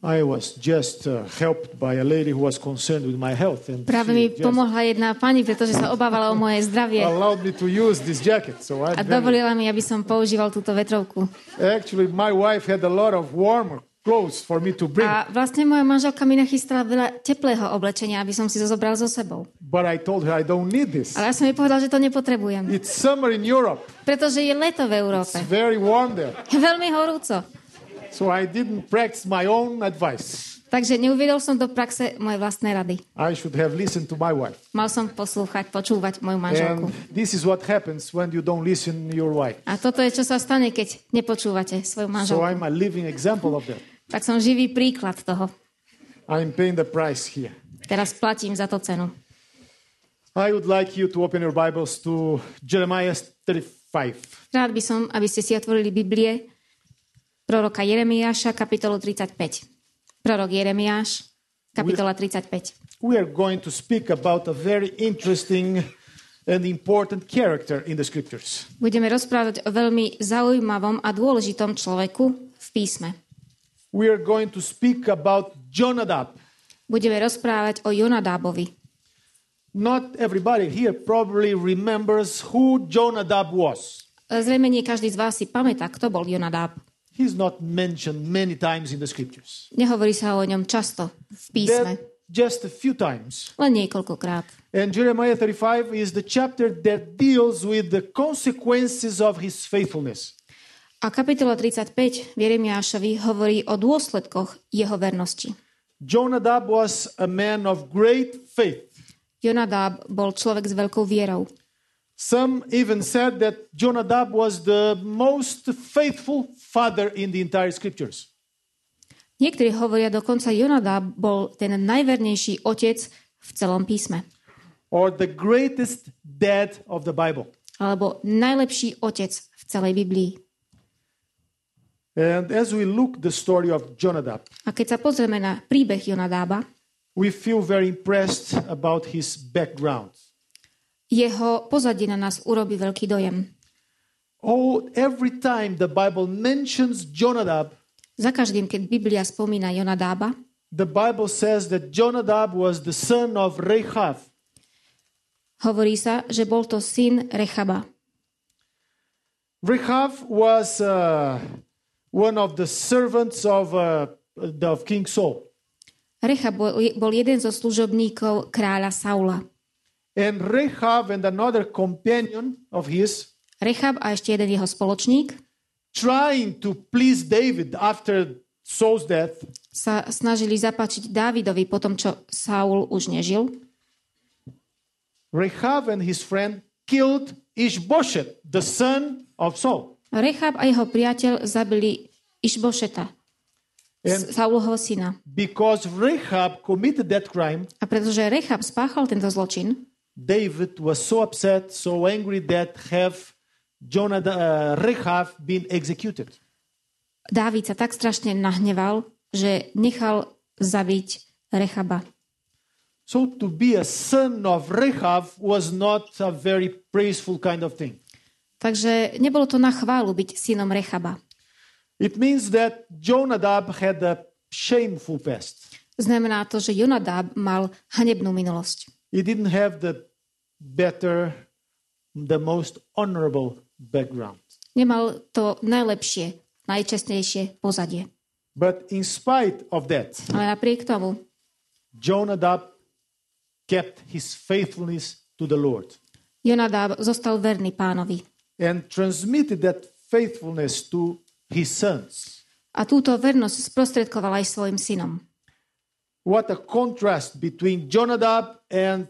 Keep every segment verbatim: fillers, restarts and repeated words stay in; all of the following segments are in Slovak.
I was just uh, helped by a lady who was concerned with my health, and Práve mi she just pomohla jedna pani, pretože sa obávala o moje zdravie allowed me to use this jacket. So I a dovolila mi, aby som používal túto vetrovku. actually my wife had a lot of warm clothes for me to bring, A vlastne moja manželka mi nachystala veľa teplého oblečenia, aby som si to zobral so sebou. but I told her I don't need this. Ale ja som jej povedal, že to nepotrebujem, It's summer in Europe. pretože je leto v It's Európe. very warm there. Je veľmi horúco. So I didn't practice my own advice. Takže neuviedol som do praxe moje vlastné rady. I should have listened to my wife. Mal som poslúchať, počúvať moju manželku. And this is what happens when you don't listen to your wife. A toto je, čo sa stane, keď nepočúvate svoju So manželku. I'm a living example of that. Tak som živý príklad toho. I'm paying the price here. Teraz platím za to cenu. I would like you to open your Bibles to Jeremiah thirty-five. Rád by som, aby ste si otvorili Biblie proroka Jeremiáša, kapitolu tridsaťpäť. Prorok Jeremiáš, kapitola tridsaťpäť. We are going to speak about a very interesting and important character in the scriptures. Budeme rozprávať o veľmi zaujímavom a dôležitom človeku v písme. We are going to speak about Jonadab. Budeme rozprávať o Jonadábovi. Not everybody here probably remembers who Jonadab was. Zrejme nie každý z vás si pamätá, kto bol Jonadáb. He's not mentioned many times in the scriptures. Nehovorí sa o ňom často v písme, That just a few times. len niekoľkokrát. And Jeremiah thirty-five is the chapter that deals with the consequences of his faithfulness. A kapitola tridsaťpäť v Jeremiášovi hovorí o dôsledkoch jeho vernosti. Jonadab was a man of great faith. Jonadáb bol človek s veľkou vierou. Some even said that Jonadab was the most faithful father in the entire scriptures. Niektorí hovoria dokonca, Jonadáb bol ten najvernejší otec v celom písme. Or the greatest dad of the Bible. Alebo najlepší otec v celej Biblii. And as we look the story of Jonadab, A keď sa pozrieme na príbeh Jonadába, we feel very impressed about his background. jeho pozadie na nás urobí veľký dojem. Oh, every time the Bible mentions Jonadab, Za každým, keď Biblia spomína Jonadába, the Bible says that Jonadab was the son of Rechab. hovorí sa, že bol to syn Rechaba. Rechab was uh, one of the servants of, uh, of King Saul. Rechab bol, bol jeden zo služobníkov kráľa Saula. And Rechab and another companion of his, Rechab a ešte jeden jeho spoločník trying to please David after Saul's death, sa snažili zapáčiť Dávidovi po tom, čo Saul už nežil. Rechab and his friend killed Ishbosheth, the son of Saul. Rechab a jeho priateľ zabili Išbošeta, And Saulovho syna. because Rechab committed that crime, A pretože Rechab spáchal tento zločin, David was so upset, so angry that have Jonadab, uh, Rechab been executed. Dávid sa tak strašne nahneval, že nechal zabiť Rechaba. So to be a son of Rechab was not a very praiseful kind of thing. Takže nebolo to na chválu byť synom Rechaba. It means that Jonadab had a shameful past. Znamená to, že Jonadáb mal hanebnú minulosť. He didn't have the better, the most honorable background. Nemal to najlepšie, najčestnejšie pozadie. But in spite of that, Ale napriek tomu Jonadab kept his faithfulness to the Lord Jonadáb zostal verný pánovi. and transmitted that faithfulness to his sons. A túto vernosť sprostredkoval aj svojim synom. What a contrast between Jonadab and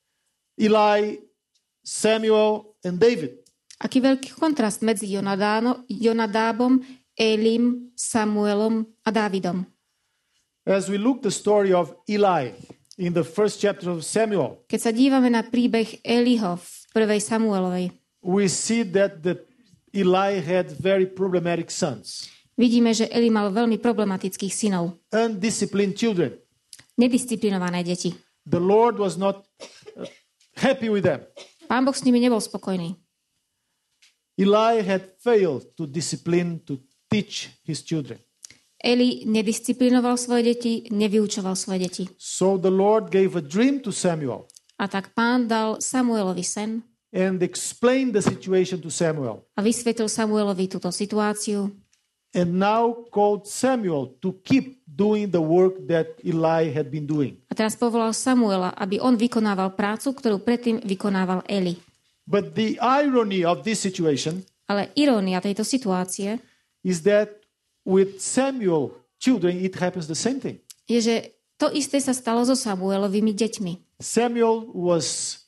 Eli, Samuel, and David. Aký veľký kontrast medzi Jonadáno, Jonadábom, Elim, Samuelom a Dávidom. As we look the story of Eli in the first chapter of Samuel, Keď sa dívame na príbeh Eliho v prvej Samuelovej, we see that the Eli had very problematic sons, vidíme, že Eli mal veľmi problematických synov. undisciplined children. Nedisciplinované deti. The Lord was not uh, happy with them. Pán Boh s nimi nebol spokojný. Eli had failed to discipline, to teach his children. Eli nedisciplinoval svoje deti, nevyučoval svoje deti. So the Lord gave a dream to Samuel A tak Pán dal Samuelovi sen and explained the situation to Samuel. a vysvetlil Samuelovi túto situáciu. And now called Samuel to keep doing the work that Eli had been doing. A teraz povolal Samuela, aby on vykonával prácu, ktorú predtým vykonával Eli. But the irony of this situation Ale irónia tejto situácie is that with Samuel children it happens the same thing. je, že to isté sa stalo so Samuelovými deťmi. Samuel was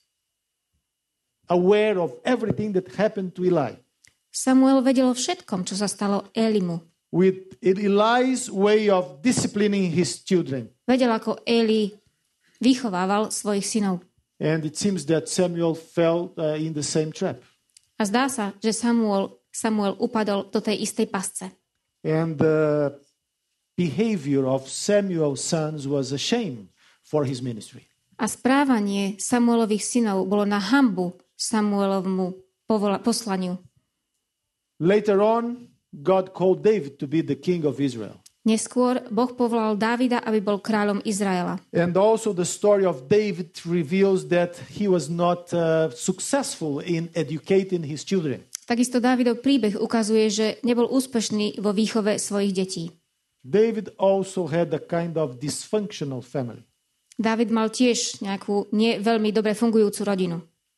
aware of everything that happened to Eli. Samuel vedel o všetkom, čo sa stalo Elimu. With Eli's way of disciplining his children. Vedel, ako Eli vychovával svojich synov. And it seems that Samuel fell uh, in the same trap. A zdá sa, že Samuel, Samuel upadol do tej istej pasce. And the behavior of Samuel's sons was a shame for his ministry. A správanie Samuelových synov bolo na hanbu Samuelovmu povola- poslaniu. Later on, God called David to be the king of Israel. Neskôr Boh povolal Dávida, aby bol kráľom Izraela. And also the story of David reveals that he was not uh, successful in educating his children. Takisto Dávidov príbeh ukazuje, že nebol úspešný vo výchove svojich detí. David also had a kind of dysfunctional family. Dávid mal tiež nejakú nie veľmi dobre fungujúcu rodinu.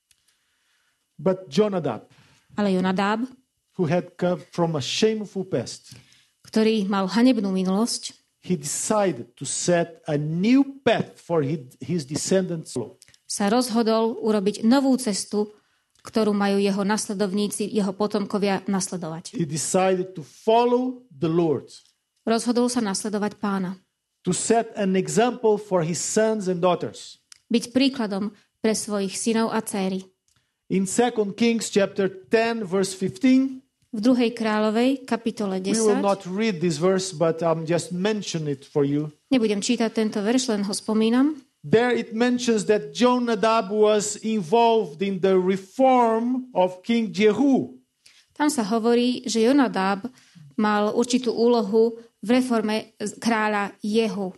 But Jonadab, Ale Jonadáb, who had come from a shameful past, ktorý mal hanebnú minulosť, he decided to set a new path for his, his descendants. sa rozhodol urobiť novú cestu, ktorú majú jeho nasledovníci, jeho potomkovia nasledovať. He decided to follow the Lord, Rozhodol sa nasledovať Pána. to set an example for his sons and daughters. Byť príkladom pre svojich synov a dcéry. In Second Kings chapter ten verse fifteen, V druhej kráľovej, kapitole we will desať, not read this verse, but I'm just mention it for you. nebudem čítať tento verš, len ho spomínam. There it mentions that Jonadab was involved in the reform of King Jehu. Tam sa hovorí, že Jonadáb mal určitú úlohu v reforme kráľa Jehu.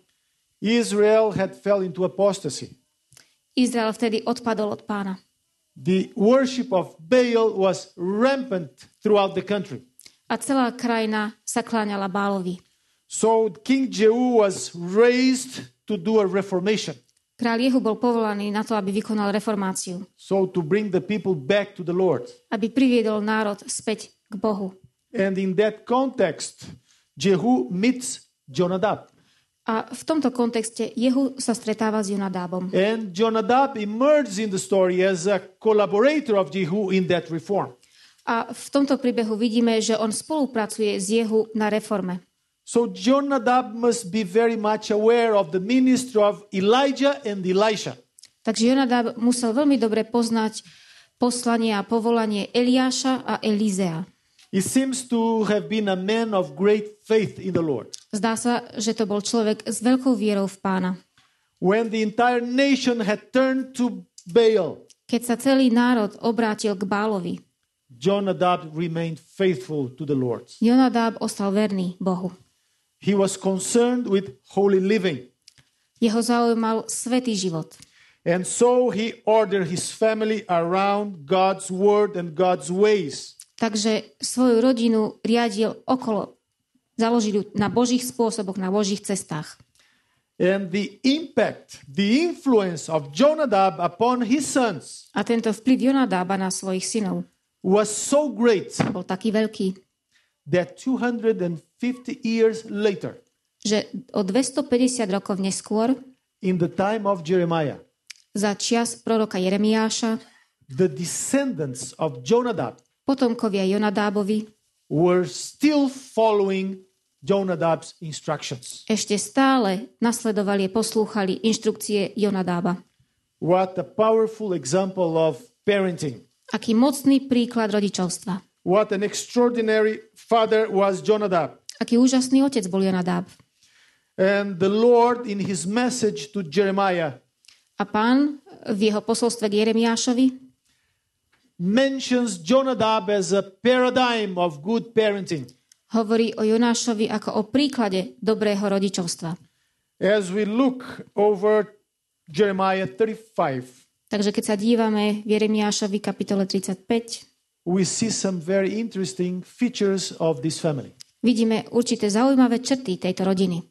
Israel had fell into apostasy. Izrael vtedy odpadol od Pána. The worship of Baal was rampant throughout the country. A celá krajina sa kláňala Bálovi. So King Jehu was raised to do a reformation. Kráľ Jehu bol povolaný na to, aby vykonal reformáciu. So to bring the people back to the Lord. Aby priviedol národ späť k Bohu. And in that context, Jehu meets Jonadab. A v tomto kontexte Jehu sa stretáva s Jonadábom. And Jonadab emerges in the story as a collaborator of Jehu in that reform. A v tomto príbehu vidíme, že on spolupracuje s Jehu na reforme. So Jonadab must be very much aware of the ministry of Elijah and Elisha. Takže Jonadáb musel veľmi dobre poznať poslanie a povolanie Eliáša a Elizea. He seems to have been a man of great faith in the Lord. Zdá sa, že to bol človek s veľkou vierou v Pána. When the entire nation had turned to Baal, Keď sa celý národ obrátil k Bálovi, Jonadab remained faithful to the Lord. Jonadáb ostal verný Bohu. He was concerned with holy living. Jeho zaujímal svätý život. And so he ordered his family around God's word and God's ways. Takže svoju rodinu riadil okolo, založil ju na Božích spôsoboch, na Božích cestách. And the impact, the influence of Jonadab upon his sons A tento vplyv Jonadába na svojich synov was so great bol taký veľký, that two hundred fifty years later, že o dvestopäťdesiat rokov neskôr, in the time of Jeremiah, za čias proroka Jeremiáša, the descendants of Jonadab potomkovia Jonadábovi were still following Jonadab's instructions. ešte stále nasledovali a poslúchali inštrukcie Jonadába. What a powerful example of parenting. Aký mocný príklad rodičovstva. What an extraordinary father was Jonadab. Aký úžasný otec bol Jonadáb. And the Lord in his message to Jeremiah A Pán v jeho posolstve k Jeremiášovi mentions Jonadab as a paradigm of good parenting. hovorí o Jonášovi ako o príklade dobrého rodičovstva. As we look over Jeremiah thirty-five, Takže keď sa dívame v Jeremiášovi kapitole tridsaťpäť, we see some very interesting features of this family. vidíme určité zaujímavé črty tejto rodiny.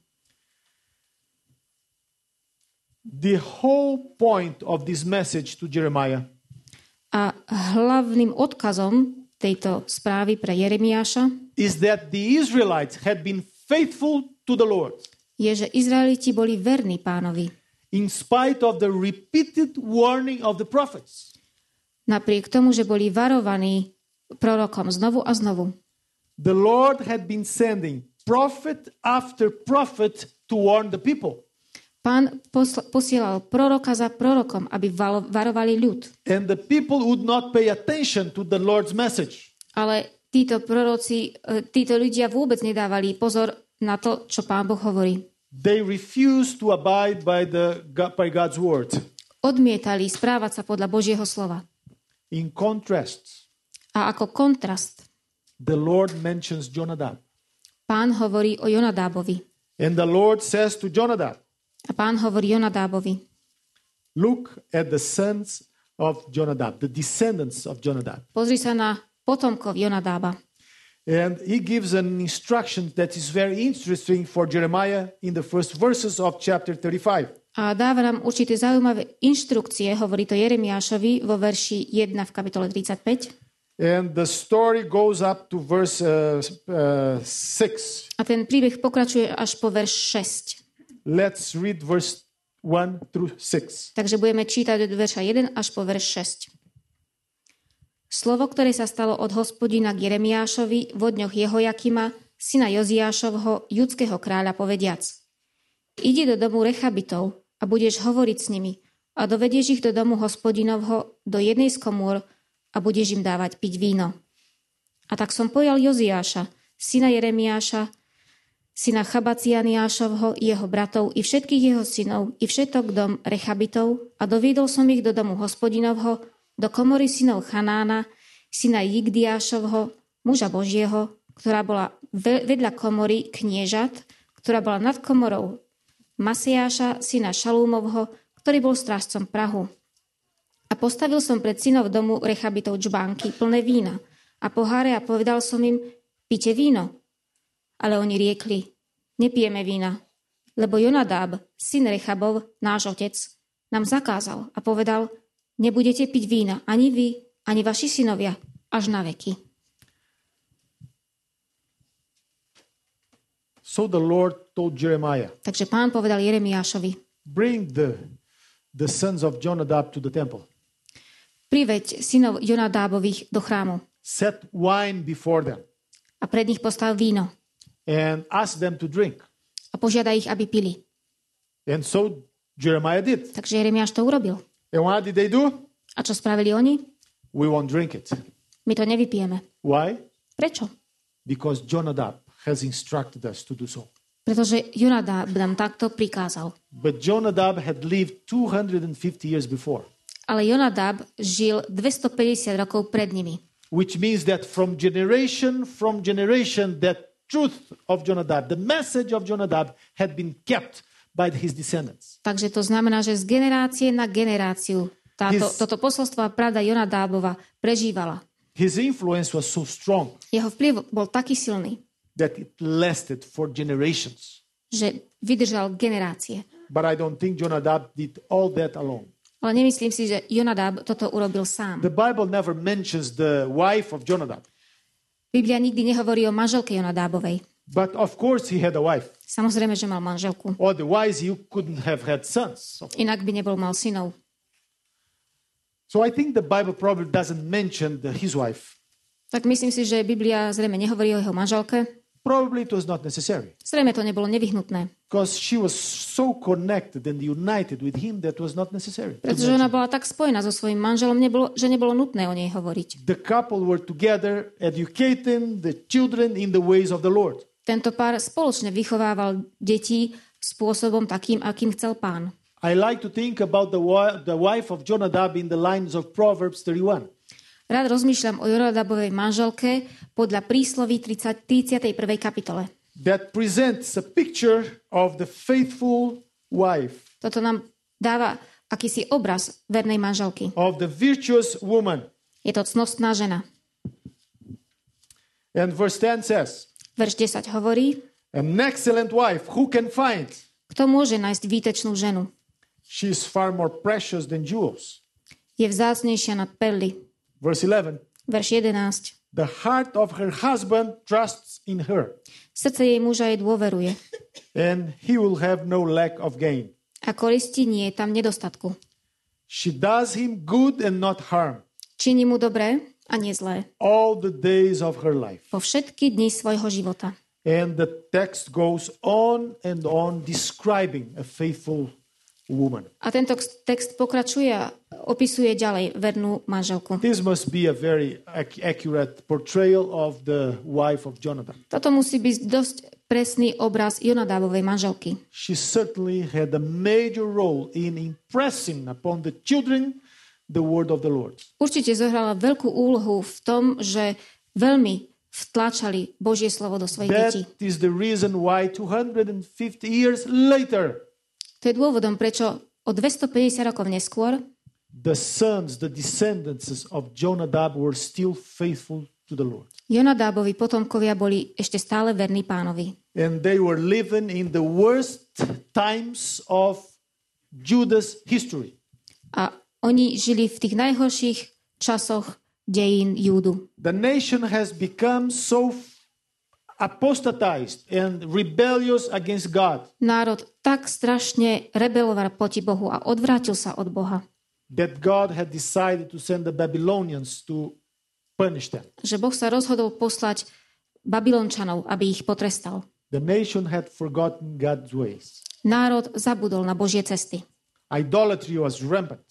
The whole point of this message to Jeremiah A hlavným odkazom tejto správy pre Jeremiáša is that the Israelites had been faithful to the Lord je, že Izraeliti boli verní Pánovi. in spite of the repeated warning of the prophets. Napriek tomu, že boli varovaní prorokom znovu a znovu. The Lord had been sending prophet after prophet to warn the people. Pán posl- posielal proroka za prorokom, aby valo- varovali ľud. And the people would not pay attention to the Lord's message. Ale títo proroci, e, títo ľudia vôbec nedávali pozor na to, čo Pán Boh hovorí. They refused to abide by, the, by God's word. Odmietali správať sa podľa Božieho slova. In contrast, A ako kontrast, the Lord mentions Jonadab. Pán hovorí o Jonadábovi. And the Lord says to Jonadab, A Pán hovorí Jonadábovi. look at the sons of Jonadab, the descendants of Jonadab. Pozri sa na potomkov Jonadába. And he gives an instruction that is very interesting for Jeremiah in the first verses of chapter thirty-five. A dáva nám určité zaujímavé inštrukcie, hovorí to Jeremiášovi vo verši jeden v kapitole tridsaťpäť. And the story goes up to verse uh, uh, six. A ten príbeh pokračuje až po verš šesť. Let's read verse one through six. Takže budeme čítať od verša jeden až po verš šesť. Slovo, ktoré sa stalo od Hospodina k Jeremiášovi vo dňoch Jehojakima, syna Joziášovho, judského kráľa, povediac. Idi do domu Rechabitov a budeš hovoriť s nimi a dovedieš ich do domu Hospodinovho do jednej z komôr a budeš im dávať piť víno. A tak som pojal Joziáša, syna Jeremiáša, syna Chabacianiášovho, jeho bratov i všetkých jeho synov i všetok dom Rechabitov a doviedol som ich do domu Hospodinovho, do komory synov Chanána, syna Jigdiášovho, muža Božieho, ktorá bola vedľa komory kniežat, ktorá bola nad komorou Masejáša, syna Šalúmovho, ktorý bol strážcom prahu. A postavil som pred synov domu Rechabitov čbánky plné vína a poháre a povedal som im, pite víno. Ale oni riekli, nepijeme vína, lebo Jonadáb, syn Rechabov, náš otec, nám zakázal a povedal, nebudete piť vína ani vy, ani vaši synovia, až na veky. So the Lord told Jeremiah, Takže Pán povedal Jeremiášovi, bring the, the sons of Jonadab to the temple. priveď synov Jonadábových do chrámu Set wine before them a pred nich postav víno and ask them to drink. a požiada ich, aby pili. And so Jeremiah did. Takže Jeremiáš to urobil. And what did they do? A čo spravili oni? We won't drink it. My to nevypijeme. Why? Prečo? Because Jonadab has instructed us to do so. Pretože Jonadáb nám takto prikázal. But Jonadab had lived two hundred fifty years before, Ale Jonadáb žil dvestopäťdesiat rokov pred nimi. which means that from generation from generation that truth of Jonadab, the message of Jonadab had been kept by his descendants. Takže to znamená, že z generácie na generáciu táto, His- toto posolstvo a pravda Jonadábova prežívala. His influence was so strong Jeho vplyv bol taký silný, that it lasted for generations. že vydržal generácie. But I don't think Jonadab did all that alone. Ale nemyslím si, že Jonadáb toto urobil sám. The Bible never mentions the wife of Jonadab. Biblia nikdy nehovorí o manželke Jonadábovej. But of course he had a wife. Samozrejme, že mal manželku. Otherwise you couldn't have had sons. So, Inak by nebol mal synov. so I think the Bible probably doesn't mention the, his wife. Tak myslím si, že Biblia zrejme nehovorí o jeho manželke. Probably it was not necessary. Zrejme to nebolo nevyhnutné. Because she was so connected and united with him that was not necessary. to Pretože ona mention. bola tak spojená so svojím manželom, nebolo, že nebolo nutné o nej hovoriť. The couple were together educating the children in the ways of the Lord. Tento pár spoločne vychovával deti spôsobom takým, akým chcel Pán. I like to think about the, wi- the wife of Jonadab in the lines of Proverbs thirty-one. Rád rozmýšľam o Jonadabovej manželke podľa prísloví tridsať, tridsiatej prvej kapitole. That presents a picture of the faithful wife, Toto nám dáva akýsi obraz vernej manželky. of the virtuous woman. Je to cnostná žena. And verse ten says, Verš desať hovorí, an excellent wife, who can find? kto môže nájsť výtečnú ženu? She is far more precious than jewels. Je vzácnejšia nad perly. Verse eleven, Verš jedenásť. the heart of her husband trusts in her, Srdce jej muža jej dôveruje. and he will have no lack of gain. A koristi nie je tam nedostatku. She does him good and not harm Činí mu dobré a nie zlé. all the days of her life. Po všetky dni svojho života. And the text goes on and on describing a faithful woman. A tento text pokračuje a opisuje ďalej vernú manželku. This must be a very ac- accurate portrayal of the wife of Jonathan. Toto musí byť dosť presný obraz Jonadábovej manželky. She certainly had a major role in impressing upon the children the word of the Lord. Určite zohrala veľkú úlohu v tom, že veľmi vtláčali Božie slovo do svojich That detí. is the reason why two hundred fifty years later, To je dôvodom, prečo o dvestopäťdesiat rokov neskôr the sons, the descendants of Jonadab were still faithful to the Lord. Jonadábovi potomkovia boli ešte stále verní pánovi. And they were living in the worst times of Judah's history. A oni žili v tých najhorších časoch dejín Júdu. The nation has become so apostatized and rebellious against God Národ tak strašne rebeloval proti Bohu a odvrátil sa od Boha, that God had decided to send the Babylonians to punish them. že Boh sa rozhodol poslať Babylončanov, aby ich potrestal. The nation had forgotten God's ways. Národ zabudol na Božie cesty. Idolatry was rampant.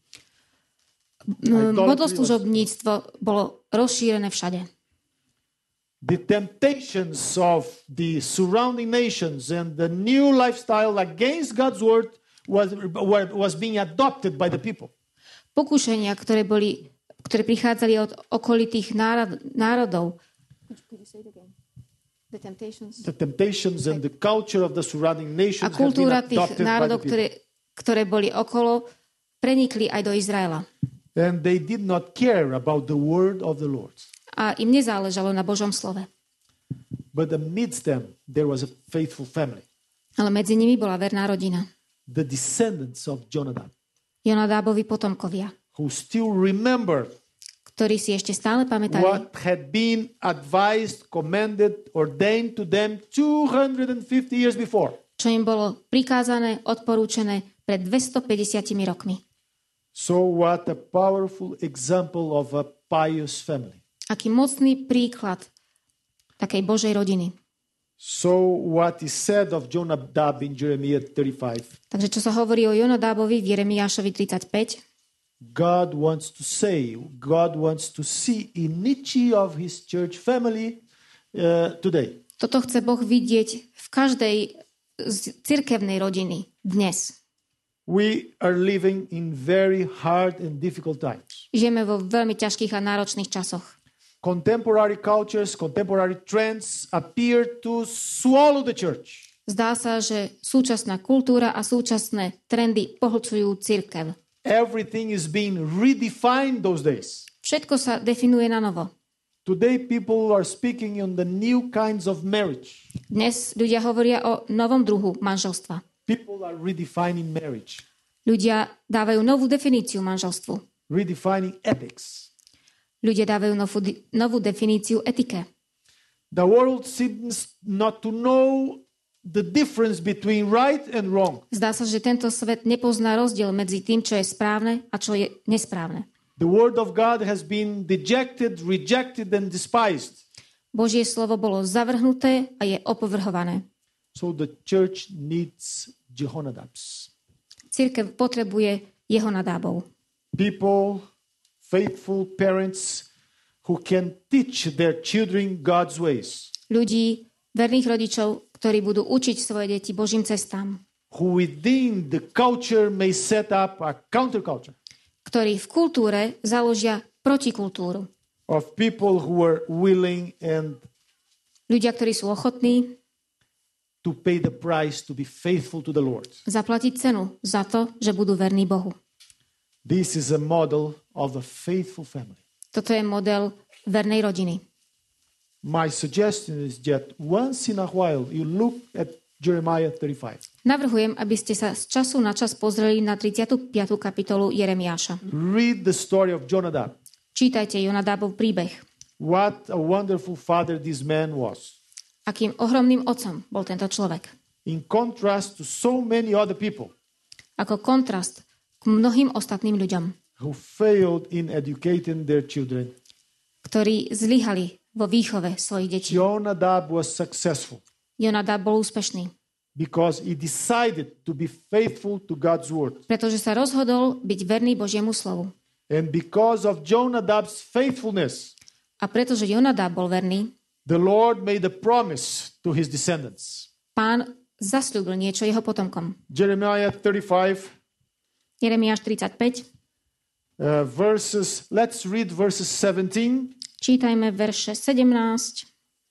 Modloslužobníctvo bolo rozšírené všade. The temptations of the surrounding nations and the new lifestyle against God's word was, was being adopted by the people. Pokušenia, ktoré, boli, ktoré prichádzali od okolitých národ, národov, The temptations. The temptations and the culture of the surrounding nations A have been kultúra tých adopted by the národov, people. ktoré, ktoré boli okolo, prenikli aj do Izraela. And they did not care about the word of the Lord. A im nezáležalo na Božom slove. But amidst them, there was a faithful family. Ale medzi nimi bola verná rodina. The descendants of Jonadab, Jonadábovi potomkovia, who still remember ktorí si ešte stále pamätajú, what had been advised, commanded, ordained to them two hundred fifty years before. čo im bolo prikázané, odporúčené pred dvestopäťdesiatimi rokmi. So what a powerful example of a pious family. Aký mocný príklad takej Božej rodiny. So what is said of Jonadab in Jeremiah thirty-five, Takže čo sa hovorí o Jonadábovi v Jeremiášovi tridsaťpäť, God wants to say, God wants to see in each of his church family uh, today. toto chce Boh vidieť v každej z cirkevnej rodiny dnes. We are living in very hard and difficult times. Žijeme vo veľmi ťažkých a náročných časoch. Contemporary cultures, contemporary trends appear to swallow the church. Zdá sa, že súčasná kultúra a súčasné trendy pohlcujú cirkev. Everything is being redefined those days. Všetko sa definuje na novo. Today people are speaking on the new kinds of marriage. Dnes ľudia hovoria o novom druhu manželstva. People are redefining marriage, Ľudia dávajú novú definíciu manželstvu. redefining ethics. Ľudia dávajú novú, novú definíciu etike. The world seems not to know the difference between right and wrong. Zdá sa, že tento svet nepozná rozdiel medzi tým, čo je správne a čo je nesprávne. The word of God has been dejected, rejected and despised. Božie slovo bolo zavrhnuté a je opovrhované. So the church needs Jehonadabs. Cirkev potrebuje jeho nadábov. People, faithful parents who can teach their children God's ways. Ľudí, verných rodičov, ktorí budú učiť svoje deti Božím cestám. Who within the culture may set up a counterculture. Ktorí v kultúre založia protikultúru. of people who were willing and Ľudia, ktorí sú ochotní to pay the price to be faithful to the Lord. zaplatiť cenu za to, že budú verní Bohu. This is a model of a faithful family. Toto je model vernej rodiny. My suggestion is that once in a while you look at Jeremiah thirty-five. Navrhujem, aby ste sa z času na čas pozreli na tridsiatu piatu kapitolu Jeremiáša. Read the story of Jonadab. Čítajte Jonadábov príbeh. What a wonderful father this man was. Akým ohromným otcom bol tento človek. In contrast to so many other people Ako kontrast k mnohým ostatným ľuďom, who failed in educating their children, ktorí zlyhali vo výchove svojich detí. Jonadab was successful Jonadáb bol úspešný, because he decided to be faithful to God's word. pretože sa rozhodol byť verný Božiemu slovu. And because of Jonadab's faithfulness, A pretože Jonadáb bol verný, the Lord made a promise to his descendants. Pán zasľúbil niečo jeho potomkom. Jeremiah thirty-five, Jeremiáš tridsaťpäť, uh, verses, let's read verses seventeen čítajme verše sedemnásť,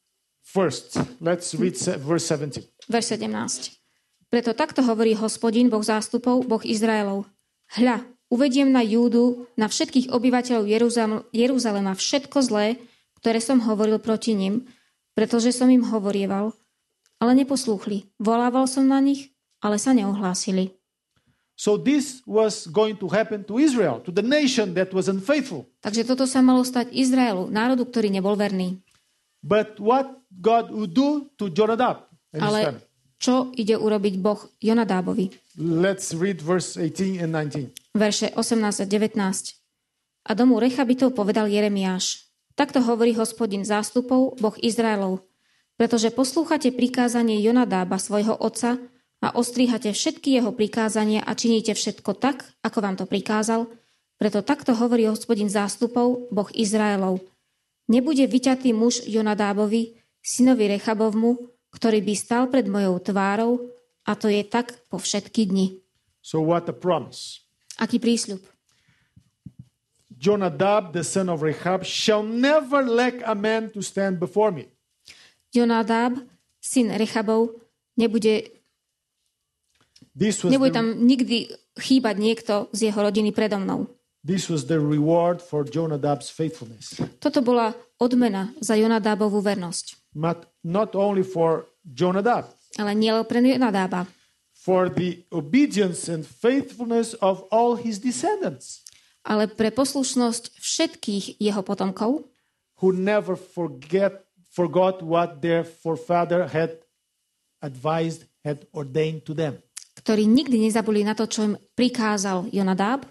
first. Let's read se- verse seventeen. verš sedemnásť. Preto takto hovorí Hospodin, Boh zástupov, Boh Izraelov. Hľa, uvediem na Júdu, na všetkých obyvateľov Jeruzalema, Jeruzalema všetko zlé, ktoré som hovoril proti nim, pretože som im hovorieval, ale neposlúchli. Volával som na nich, ale sa neohlásili. So this was going to happen to Israel, to the nation that was unfaithful. Takže toto sa malo stať Izraelu, národu, ktorý nebol verný. But what God would do to Jonadab and his Ale family? čo ide urobiť Boh Jonadábovi? Let's read verse eighteen and nineteen. Verše osemnásť a devätnásť. A domu Rechabitov povedal Jeremiáš. Takto hovorí Hospodin zástupov, Boh Izraelov. Pretože poslúchate prikázanie Jonadába, svojho otca, a ostríhate všetky jeho prikázania a činíte všetko tak, ako vám to prikázal, preto takto hovorí Hospodin zástupov, Boh Izraelov. Nebude vyťatý muž Jonadábovi, synovi Rechabovmu, ktorý by stal pred mojou tvárou, a to je tak po všetky dni. So what a promise. Aký prísľub? Jonadab, the son of Rechab, shall never lack a man to stand before me. Jonadáb, syn Rechabov, nebude, This was, nebude the, tam nikdy chýbať niekto z jeho rodiny predo mnou. this was the reward for Jonadab's faithfulness. Toto bola odmena za Jonadábovú vernosť. Not, not only for Jonadab, Ale nielen pre Jonadába, for the obedience and faithfulness of all his descendants, ale pre poslušnosť všetkých jeho potomkov, who never forget, forgot what their forefather had advised, had ordained to them. ktorí nikdy nezabudli na to, čo im prikázal Jonadáb.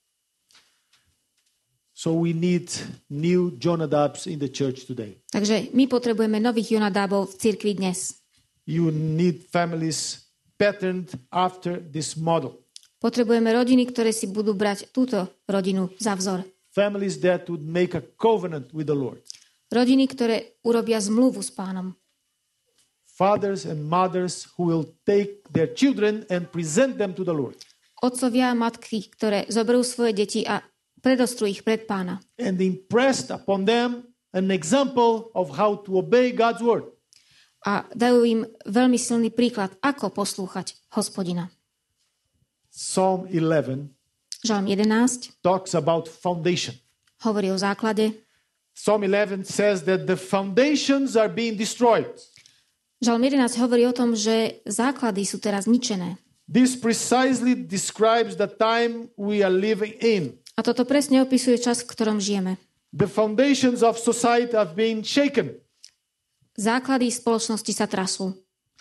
So we need new Jonadabs in the church today. Takže my potrebujeme nových Jonadábov v cirkvi dnes. You need families patterned after this model. Potrebujeme rodiny, ktoré si budú brať túto rodinu za vzor. Families that would make a covenant with the Lord. Rodiny, ktoré urobia zmluvu s Pánom. Fathers and mothers who will take their children and present them to the Lord. Otcovia a matky, ktoré zoberú svoje deti a predostrú ich pred Pána. And impressed upon them an example of how to obey God's word. A dajú im veľmi silný príklad, ako poslúchať Hospodina. Psalm eleven Žalm jedenásť talks about foundation. hovorí o základe. Psalm eleven says that the foundations are being destroyed. Žalm jedenásť hovorí o tom, že základy sú teraz ničené. This precisely describes the time we are living in. A toto presne opisuje čas, v ktorom žijeme. The foundations of society have been shaken. Základy spoločnosti sa trasú.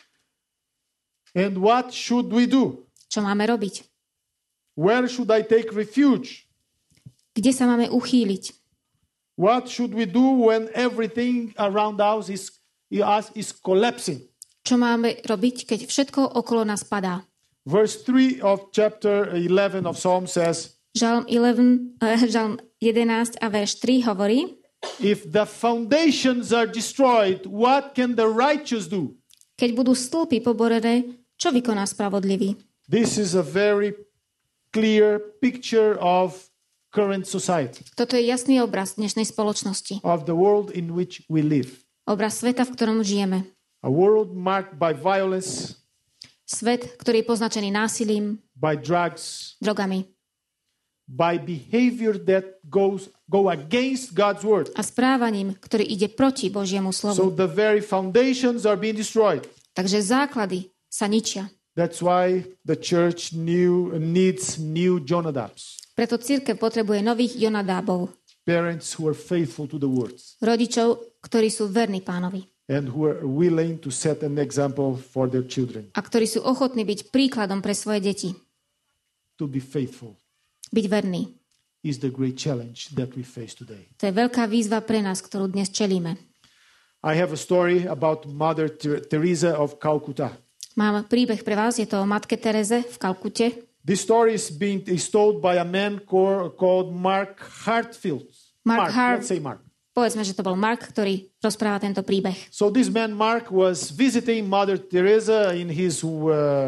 And what should we do? Čo máme robiť? Where should I take refuge? Kde sa máme uchýliť? What should we do when everything around us is, us is collapsing? Čo máme robiť, keď všetko okolo nás padá? Verse three of chapter eleven of Psalm says, Žalm, eleven, eh, Žalm jedenásť a verš tri hovorí, if the foundations are destroyed, what can the righteous do? keď budú stĺpy poborené, čo vykoná spravodlivý? This is a very clear picture of current society, Toto je jasný obraz dnešnej spoločnosti. of the world in which we live. Obraz sveta, v ktorom žijeme. A world marked by violence, Svet, ktorý je poznačený násilím, by drugs, drogami by behavior that goes go against God's word. a správaním, ktorý ide proti Božiemu So slovu. the very foundations are being destroyed. Takže základy sa ničia. That's why the church new, needs new Jonadabs, Preto cirkev potrebuje nových Jonadábov, parents who are faithful to the words rodičov, ktorí sú verní Pánovi and who are willing to set an example for their children, a ktorí sú ochotní byť príkladom pre svoje deti. to be faithful. Byť verný. Is the great challenge that we face today. To je veľká výzva pre nás, ktorú dnes čelíme. I have a story about Mother Ter- Teresa of Calcutta. Mám príbeh pre vás, je to o matke Tereze v Kalkute. This story is being is told by a man cor- called Mark Hartfield. Mark Har- let's say Mark. Povedzme, že to bol Mark, ktorý rozpráva tento príbeh. So this man Mark was visiting Mother Teresa in his uh,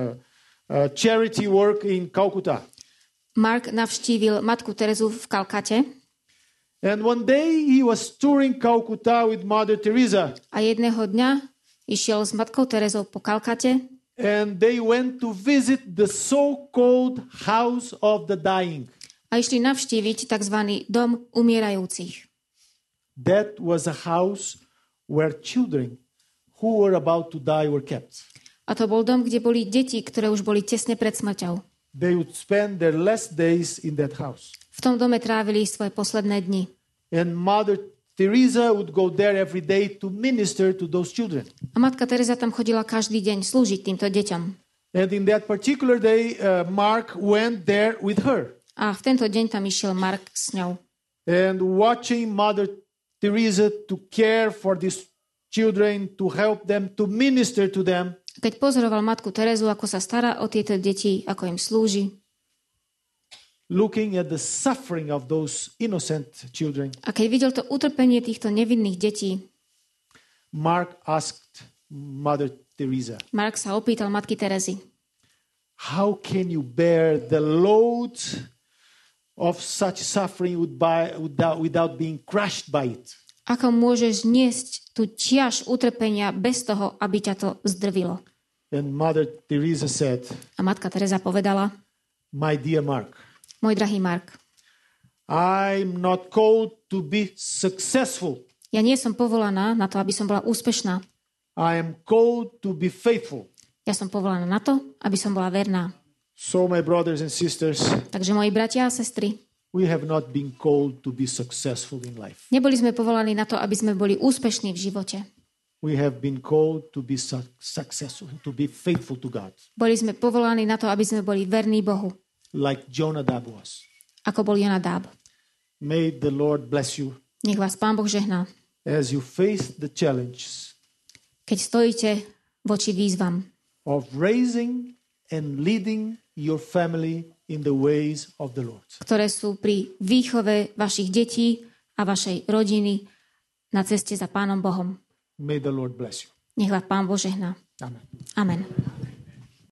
uh, charity work in Calcutta. Mark navštívil matku Terezu v Kalkate And one day he was touring Calcutta with Mother Teresa, a jedného dňa išiel s matkou Terezou po Kalkate and they went to visit the so-called house of the dying. a išli navštíviť tzv. Dom umierajúcich. That was a house where children who were about to die were kept. A to bol dom, kde boli deti, ktoré už boli tesne pred smrťou. They would spend their last days in that house. V tom dome trávili svoje posledné dni. And Mother Teresa would go there every day to minister to those children. A matka Tereza tam chodila každý deň slúžiť týmto deťom. And in that particular day, uh, Mark went there with her. A v tento deň tam išiel Mark s ňou. And watching Mother Teresa to care for these children, to help them, to minister to them, Keď pozoroval matku Terezu, ako sa stará o tieto deti, ako im slúži, looking at the suffering of those innocent children, a keď videl to utrpenie týchto nevinných detí, Mark asked Mother Teresa, Mark sa opýtal matky Terezy, how can you bear the load of such suffering without, without being crushed by it? ako môžeš niesť tú ťaž utrpenia bez toho, aby ťa to zdrvilo. And Mother Teresa said, A matka Tereza povedala, my dear Mark, môj drahý Mark, I'm not called to be successful. ja nie som povolaná na to, aby som bola úspešná. I am called to be faithful. Ja som povolaná na to, aby som bola verná. So, my brothers and sisters, Takže moji bratia a sestry, we have not been called to be successful in life. neboli sme povolaní na to, aby sme boli úspešní v živote. We have been called to be su- successful, to be faithful to God, Boli sme povolaní na to, aby sme boli verní Bohu, like Jonadab was. ako bol Jonadáb. May the Lord bless you Nech vás Pán Boh žehná, as you face the challenges keď stojíte voči výzvam, of raising and leading your family in the ways of the Lord. ktoré sú pri výchove vašich detí a vašej rodiny na ceste za Pánom Bohom. May the Lord bless you. Nech vás Pán Boh žehná. Amen. Amen.